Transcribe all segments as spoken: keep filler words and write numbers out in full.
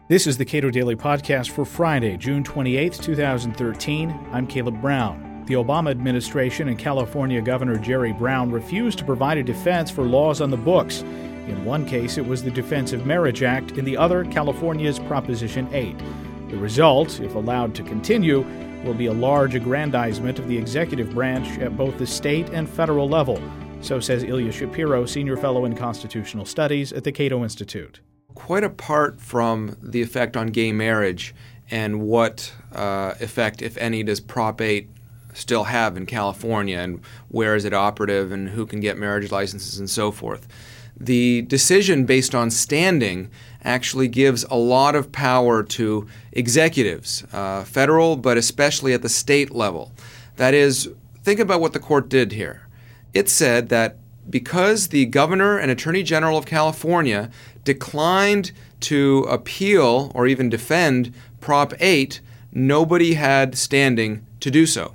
This is the Cato Daily Podcast for Friday, June twenty-eighth, twenty thirteen. I'm Caleb Brown. The Obama administration and California Governor Jerry Brown refused to provide a defense for laws on the books. In one case, it was the Defense of Marriage Act. In the other, California's Proposition eight. The result, if allowed to continue, will be a large aggrandizement of the executive branch at both the state and federal level. So says Ilya Shapiro, Senior Fellow in Constitutional Studies at the Cato Institute. Quite apart from the effect on gay marriage and what uh, effect, if any, does Prop eight still have in California, and where is it operative, and who can get marriage licenses and so forth, the decision based on standing actually gives a lot of power to executives, uh, federal, but especially at the state level. That is, think about what the court did here. It said that because the governor and attorney general of California declined to appeal or even defend Prop eight, nobody had standing to do so.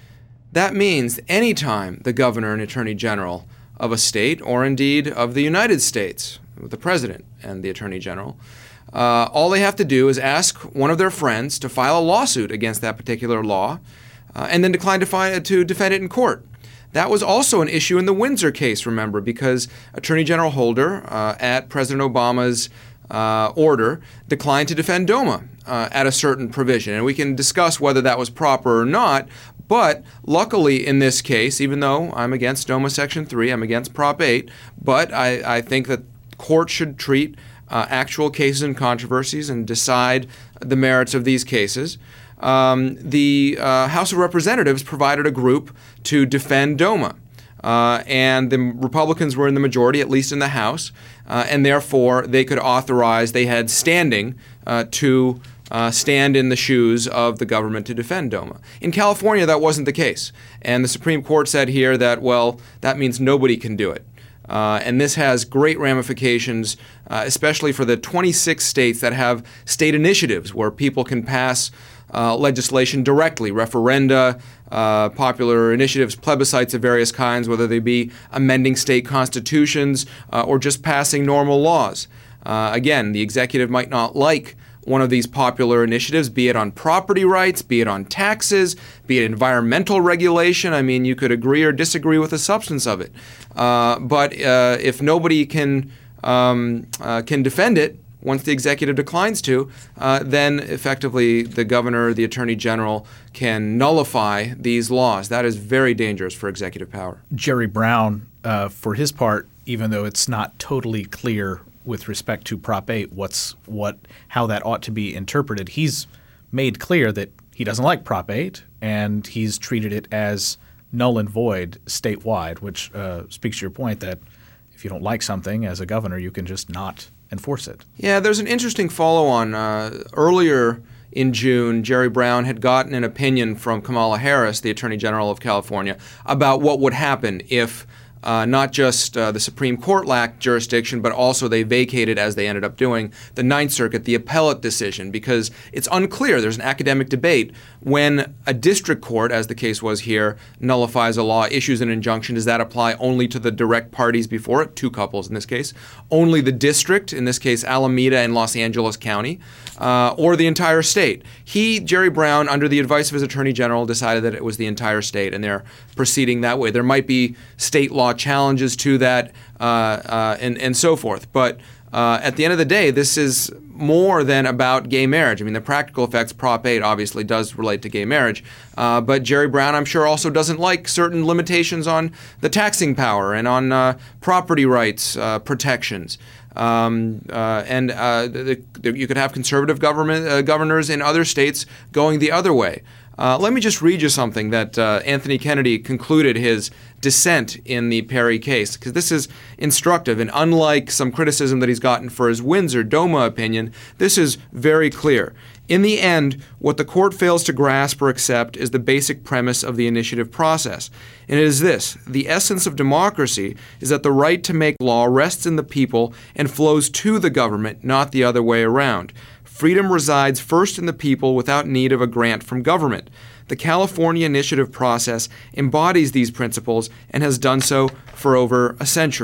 That means anytime the governor and attorney general of a state, or indeed of the United States, the president and the attorney general, uh, all they have to do is ask one of their friends to file a lawsuit against that particular law uh, and then decline to, fi- to defend it in court. That was also an issue in the Windsor case, remember, because Attorney General Holder, uh, at President Obama's uh, order, declined to defend DOMA uh, at a certain provision. And we can discuss whether that was proper or not, but luckily in this case, even though I'm against DOMA Section three, I'm against Prop eight, but I, I think that courts should treat uh, actual cases and controversies and decide the merits of these cases. Um, the uh, House of Representatives provided a group to defend DOMA, uh, and the Republicans were in the majority, at least in the House, uh, and therefore they could authorize, they had standing uh, to uh, stand in the shoes of the government to defend DOMA. In California, that wasn't the case, and the Supreme Court said here that, well, that means nobody can do it. Uh, and this has great ramifications, uh, especially for the twenty-six states that have state initiatives where people can pass Uh, legislation directly, referenda, uh, popular initiatives, plebiscites of various kinds, whether they be amending state constitutions uh, or just passing normal laws. Uh, again, the executive might not like one of these popular initiatives, be it on property rights, be it on taxes, be it environmental regulation. I mean, you could agree or disagree with the substance of it. Uh, but uh, if nobody can um, uh, can defend it, once the executive declines to, uh, then effectively the governor, the attorney general can nullify these laws. That is very dangerous for executive power. Jerry Brown, uh, for his part, even though it's not totally clear with respect to Prop eight, what's what, how that ought to be interpreted, he's made clear that he doesn't like Prop eight, and he's treated it as null and void statewide, which uh, speaks to your point that if you don't like something as a governor, you can just not enforce it. Yeah, there's an interesting follow-on. Uh, earlier in June, Jerry Brown had gotten an opinion from Kamala Harris, the Attorney General of California, about what would happen if uh, not just uh, the Supreme Court lacked jurisdiction, but also they vacated, as they ended up doing, the Ninth Circuit, the appellate decision, because it's unclear. There's an academic debate. When a district court, as the case was here, nullifies a law, issues an injunction, does that apply only to the direct parties before it, two couples in this case, only the district, in this case Alameda and Los Angeles County, uh, or the entire state? He, Jerry Brown, under the advice of his attorney general, decided that it was the entire state, and they're proceeding that way. There might be state law challenges to that uh, uh, and, and so forth, but Uh, at the end of the day, this is more than about gay marriage. I mean, the practical effects, Prop eight obviously does relate to gay marriage, uh, but Jerry Brown, I'm sure, also doesn't like certain limitations on the taxing power and on uh, property rights uh, protections. Um, uh, and uh, the, the, you could have conservative government uh, governors in other states going the other way. Uh, let me just read you something that uh, Anthony Kennedy concluded his dissent in the Perry case, because this is instructive, and unlike some criticism that he's gotten for his Windsor DOMA opinion, this is very clear. In the end, what the court fails to grasp or accept is the basic premise of the initiative process, and it is this: the essence of democracy is that the right to make law rests in the people and flows to the government, not the other way around. Freedom resides first in the people without need of a grant from government. The California initiative process embodies these principles and has done so for over a century.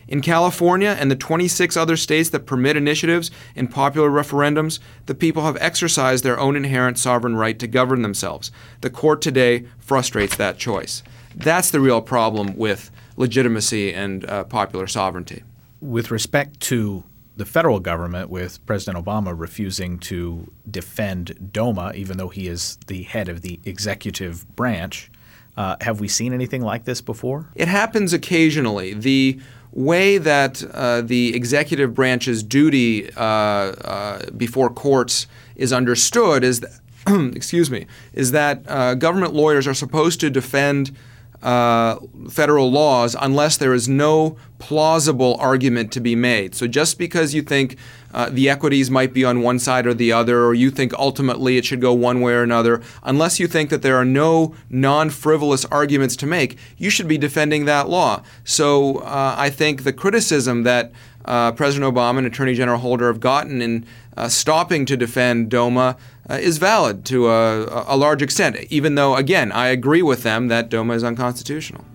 In California and the twenty-six other states that permit initiatives in popular referendums, the people have exercised their own inherent sovereign right to govern themselves. The court today frustrates that choice. That's the real problem with legitimacy and uh, popular sovereignty. With respect to the federal government, with President Obama refusing to defend DOMA, even though he is the head of the executive branch, uh, have we seen anything like this before? It happens occasionally. The way that uh, the executive branch's duty uh, uh, before courts is understood is, that, excuse me, is that uh, government lawyers are supposed to defend Uh, federal laws unless there is no plausible argument to be made. So just because you think uh, the equities might be on one side or the other, or you think ultimately it should go one way or another, unless you think that there are no non-frivolous arguments to make, you should be defending that law. So uh, I think the criticism that uh, President Obama and Attorney General Holder have gotten in uh, stopping to defend DOMA Uh, is valid to a, a large extent, even though, again, I agree with them that DOMA is unconstitutional.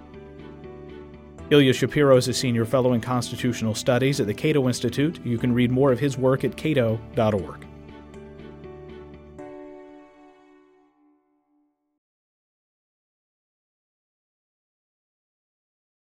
Ilya Shapiro is a senior fellow in constitutional studies at the Cato Institute. You can read more of his work at cato dot org.